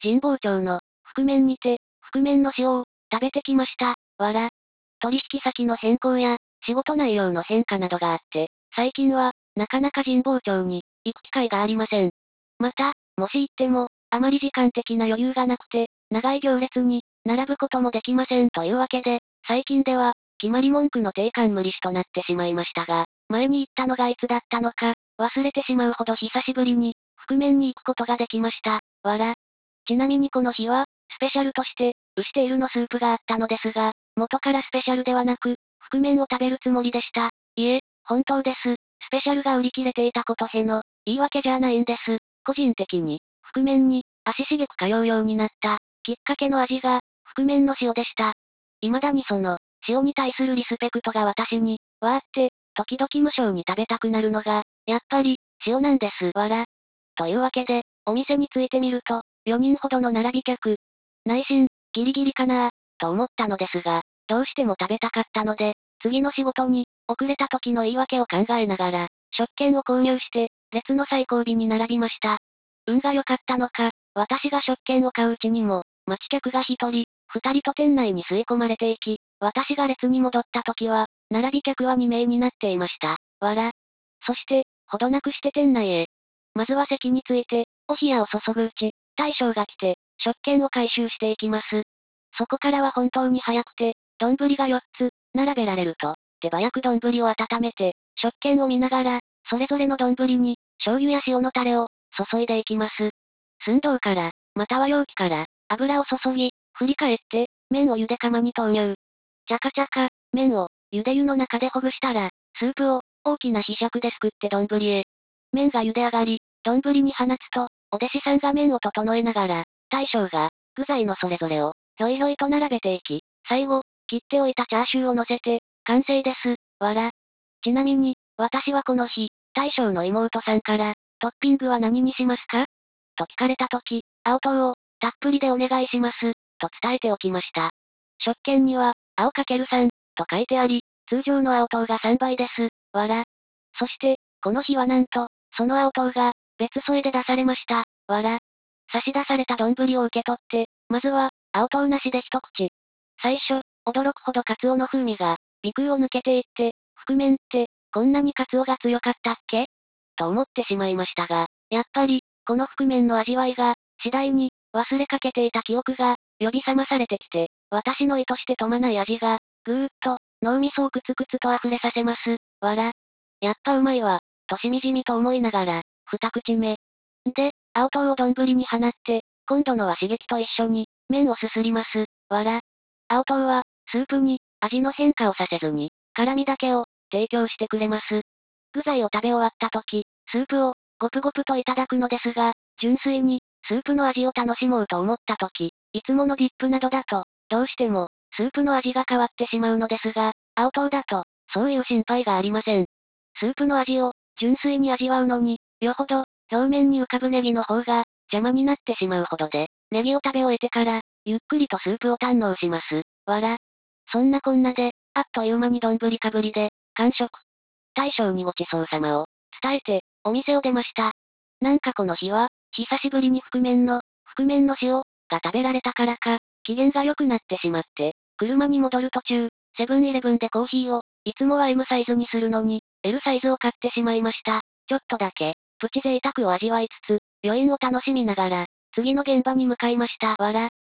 神保町の、覆面にて、覆面の塩を、食べてきました。わら。取引先の変更や、仕事内容の変化などがあって、最近は、なかなか神保町に、行く機会がありません。また、もし行っても、あまり時間的な余裕がなくて、長い行列に、並ぶこともできませんというわけで、最近では、決まり文句の定款無利子となってしまいましたが、前に行ったのがいつだったのか、忘れてしまうほど久しぶりに、覆面に行くことができました。わら。ちなみにこの日は、スペシャルとして、牛テールのスープがあったのですが、元からスペシャルではなく、覆面を食べるつもりでした。いえ、本当です。スペシャルが売り切れていたことへの、言い訳じゃないんです。個人的に、覆面に、足しげく通うようになった、きっかけの味が、覆面の塩でした。未だにその、塩に対するリスペクトが私に、わーって、時々無性に食べたくなるのが、やっぱり、塩なんです。わら。というわけで、お店に着いてみると、4人ほどの並び客。内心、ギリギリかなと思ったのですが、どうしても食べたかったので、次の仕事に、遅れた時の言い訳を考えながら、食券を購入して、列の最後尾に並びました。運が良かったのか、私が食券を買ううちにも、待ち客が1人、2人と店内に吸い込まれていき、私が列に戻った時は、並び客は2名になっていました。わら。そして、ほどなくして店内へ。まずは席について、お冷やを注ぐうち、大将が来て、食券を回収していきます。そこからは本当に早くて、丼が4つ、並べられると、手早く丼を温めて、食券を見ながら、それぞれの丼に、醤油や塩のタレを、注いでいきます。寸胴から、または容器から、油を注ぎ、振り返って、麺を茹で釜に投入。チャカチャカ、麺を、茹で湯の中でほぐしたら、スープを、大きな柄杓ですくって丼へ。麺が茹で上がり、丼に放つと、お弟子さんが麺を整えながら、大将が、具材のそれぞれを、ひょいひょいと並べていき、最後、切っておいたチャーシューを乗せて、完成です。わら。ちなみに、私はこの日、大将の妹さんから、トッピングは何にしますかと聞かれたとき、青唐を、たっぷりでお願いします、と伝えておきました。食券には、青かける3、と書いてあり、通常の青唐が3倍です。わら。そして、この日はなんと、その青唐が、別添えで出されました。わら。差し出された丼を受け取って、まずは、青唐なしで一口。最初、驚くほどカツオの風味が、鼻腔を抜けていって、覆面って、こんなにカツオが強かったっけと思ってしまいましたが、やっぱり、この覆面の味わいが、次第に、忘れかけていた記憶が、呼び覚まされてきて、私の意図して富まない味が、ぐーっと、脳みそをクツクツと溢れさせます。わら。やっぱうまいわ、としみじみと思いながら、二口目。で、青唐を丼に放って、今度のは刺激と一緒に、麺をすすります。わら。青唐は、スープに、味の変化をさせずに、辛みだけを、提供してくれます。具材を食べ終わった時、スープを、ゴプゴプといただくのですが、純粋に、スープの味を楽しもうと思った時、いつものディップなどだと、どうしても、スープの味が変わってしまうのですが、青唐だと、そういう心配がありません。スープの味を、純粋に味わうのに、よほど、表面に浮かぶネギの方が、邪魔になってしまうほどで、ネギを食べ終えてから、ゆっくりとスープを堪能します。わら。そんなこんなで、あっという間に丼かぶりで、完食。大将にごちそうさまを、伝えて、お店を出ました。なんかこの日は、久しぶりに覆面の塩、が食べられたからか、機嫌が良くなってしまって、車に戻る途中、セブンイレブンでコーヒーを、いつもは M サイズにするのに、L サイズを買ってしまいました。ちょっとだけ、プチ贅沢を味わいつつ、余韻を楽しみながら、次の現場に向かいました。わら。